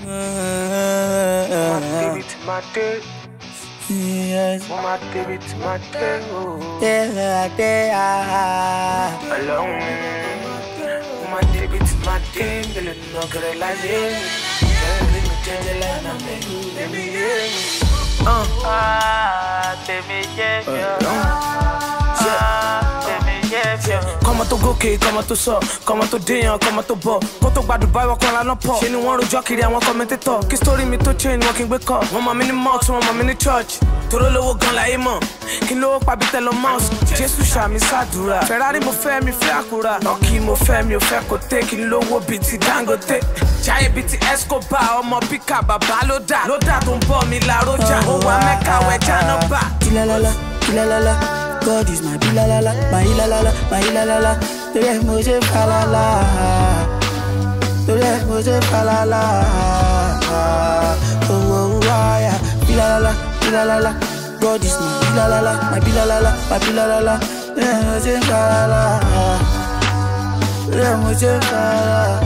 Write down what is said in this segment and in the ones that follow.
my day. Yes. My day, my day. Alone. My day, my day. Girl, no girl like me. Girl, me change like na me. Let me hear me. Comment to gòkè, comment to sọ, comment to déyàn, comment to bọ̀. Kó tó gba Dubai wọ́n kan lánà pọ̀. Ṣé ni wọ́n rojọ́ kiri àwọn commentator. Kí story mi tó change wọn kí n gbé kọ́. Wọ́n mọ̀ mí ní mosque, wọ́n mọ̀ mí ní church. Toro lówó gan láyé mọ̀. Kí n lówó pa bí Elon Musk. Jésù ṣàmì ṣàdúrà. Ferrari mo fẹ́ mi fẹ́ àkúrà. Ọ̀kì mo fẹ́ mi ò fẹ́ kò tẹ́. Kí n lówó bíi ti Dangote. Jáyé bíi ti Escobar. Ọmọ bíkà bàbá ló dà. Ló dà tó ń bọ̀ mi làrójà. Owó Amẹ́ka wẹ̀ jáná bà. Kilalala, kilalala. God is my bilalala, my ilalala, my ilalala. Today mo ṣe falala, today mo ṣe falala. Oh yeah, bilalala, bilalala. God is my bilalala, my bilalala, my bilalala. Today mo ṣe falala, today mo ṣe falala.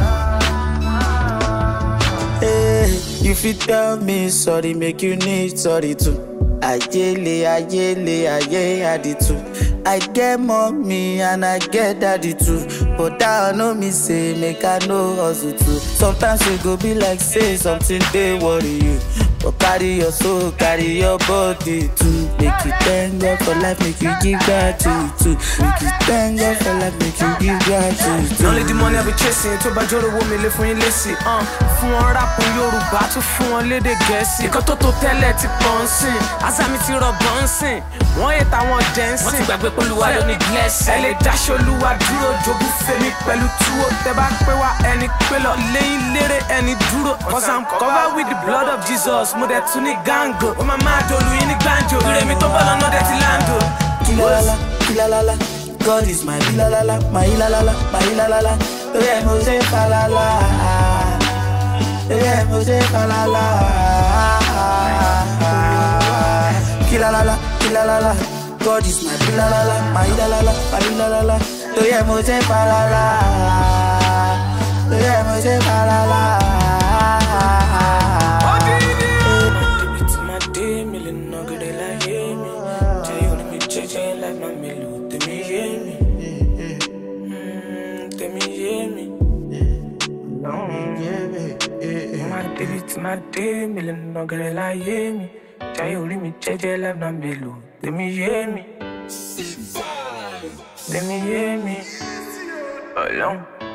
Hey, you fit tell me sorry, make you need sorry too. Ayele, aditu. I get mommy and I get daddy too. But that know me say, make I know hustle too. Sometimes it go be like say something they worry you. But carry your soul, carry your body too. Make you thank God for life, make you give gratitude too. Make you thank God for life, make you give gratitude too. Only the money I be chasing, tó bá jọ̀rọ̀ owó mi lè fún yín lésì. Fún wọn rap Yorùbá, tún fún wọn lédè Gẹ̀ẹ́sì. Ìkan tó tẹ́lẹ̀ ti pọ̀ ń sìn, Azami ti rọ̀gbọ̀n ń sìn. Wọ́n yẹ táwọn dẹ́nsìn. Wọ́n ti gbàgbé pé Olúwa ló ní blessing. Ẹ lè dáṣọ Olúwa dúró, jogún fèmí pẹ̀lú túwó. Tẹ́ bá pé wá ẹni pé lọ, léyìn lérè ẹni dúró. 'Cause I'm covered with the blood of Jesus, mo dẹ̀ tún ní gango. Ó máa máa dolú yín ní gbàǹjo. Ìrèmí tó bọ̀ lọ́nà dẹ̀ ti láǹdò. Kilalala, kilalala. God is my bilalala, my ilalala, my ilalala. Today mo ṣe falala, today mo ṣe falala. Kilalala, kilalala. God is my bilalala, my ilalala, my ilalala. Today mo ṣe falala, today mo ṣe falala. My day, million no get like me. Tell you, me cheche life na melu. Let me hear me. Let me hear me. Alone.